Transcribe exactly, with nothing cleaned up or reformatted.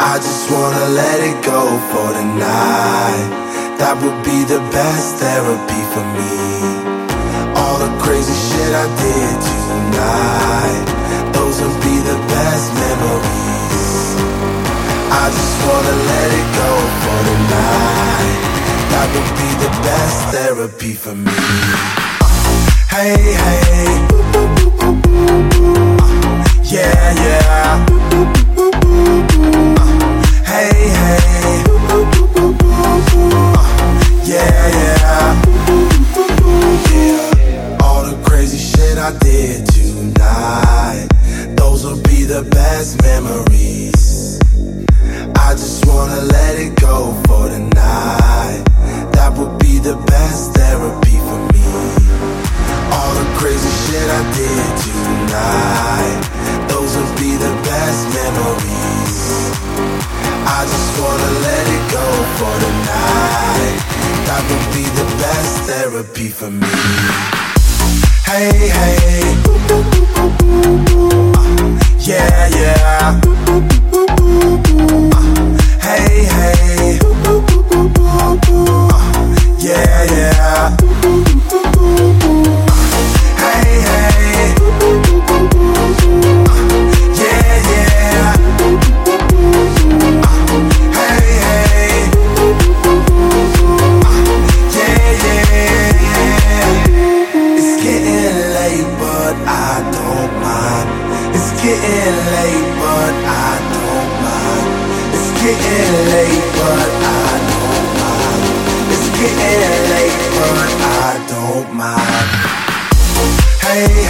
I just wanna let it go for the night. That would be the best therapy for me. All the crazy shit I did tonight, those would be the best memories. I just wanna let it go for the night. That would be the best therapy for me. Hey, hey, yeah, yeah. Hey, hey, yeah, yeah. Yeah. All the crazy shit I did tonight, those will be the best memories. I just wanna let it go for the night. That would be the best therapy for me. All the crazy shit I did tonight, those will be the best memories. I just wanna let it go for the night. That would be the best therapy for me. Hey, hey, uh, yeah, yeah. Uh, hey, hey, uh, yeah, yeah. Hey, hey, uh, yeah, yeah. Hey, hey, uh, yeah, yeah. It's getting late, but I don't mind. It's getting late, but I don't mind. It's getting late, but I don't mind. It's getting late, but I don't mind. Hey,